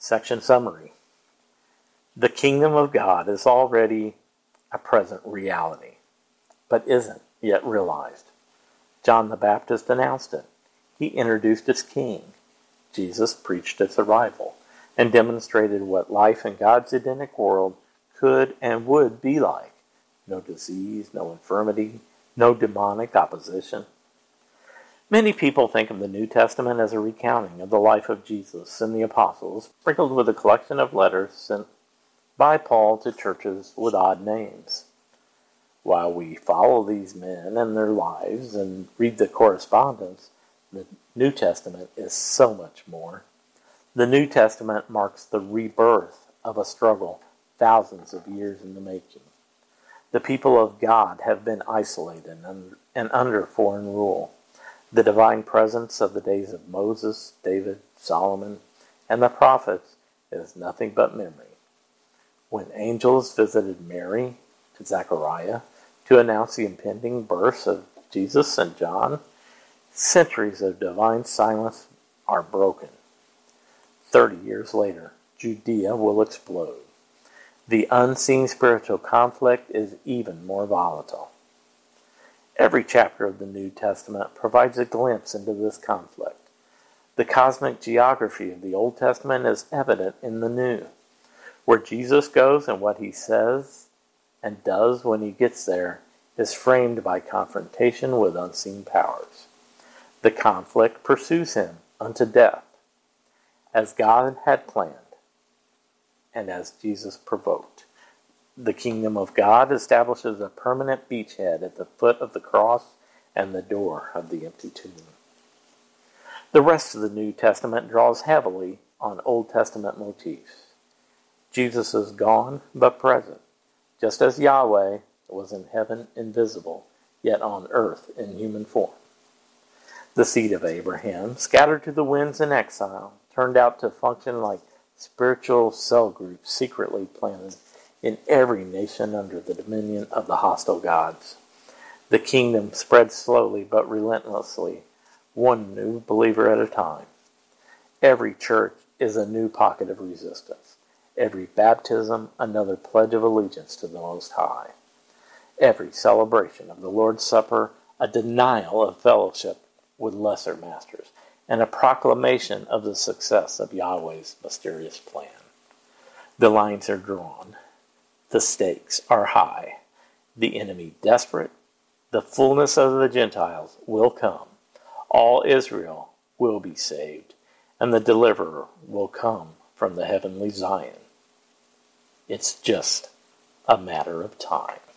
Section summary. The kingdom of God is already a present reality, but isn't yet realized. John the Baptist announced it. He introduced its king. Jesus preached its arrival and demonstrated what life in God's Edenic world could and would be like. No disease, no infirmity, no demonic opposition. Many people think of the New Testament as a recounting of the life of Jesus and the apostles, sprinkled with a collection of letters sent by Paul to churches with odd names. While we follow these men and their lives and read the correspondence, the New Testament is so much more. The New Testament marks the rebirth of a struggle thousands of years in the making. The people of God have been isolated and under foreign rule. The divine presence of the days of Moses, David, Solomon, and the prophets is nothing but memory. When angels visited Mary and Zechariah to announce the impending births of Jesus and John, centuries of divine silence are broken. 30 years later, Judea will explode. The unseen spiritual conflict is even more volatile. Every chapter of the New Testament provides a glimpse into this conflict. The cosmic geography of the Old Testament is evident in the New. Where Jesus goes and what he says and does when he gets there is framed by confrontation with unseen powers. The conflict pursues him unto death, as God had planned, and as Jesus provoked. The kingdom of God establishes a permanent beachhead at the foot of the cross and the door of the empty tomb. The rest of the New Testament draws heavily on Old Testament motifs. Jesus is gone but present, just as Yahweh was in heaven invisible, yet on earth in human form. The seed of Abraham, scattered to the winds in exile, turned out to function like spiritual cell groups secretly planted in every nation under the dominion of the hostile gods. The kingdom spread slowly but relentlessly, one new believer at a time. Every church is a new pocket of resistance. Every baptism, another pledge of allegiance to the Most High. Every celebration of the Lord's Supper, a denial of fellowship with lesser masters, and a proclamation of the success of Yahweh's mysterious plan. The lines are drawn. The stakes are high. The enemy desperate. The fullness of the Gentiles will come. All Israel will be saved, and the deliverer will come from the heavenly Zion. It's just a matter of time.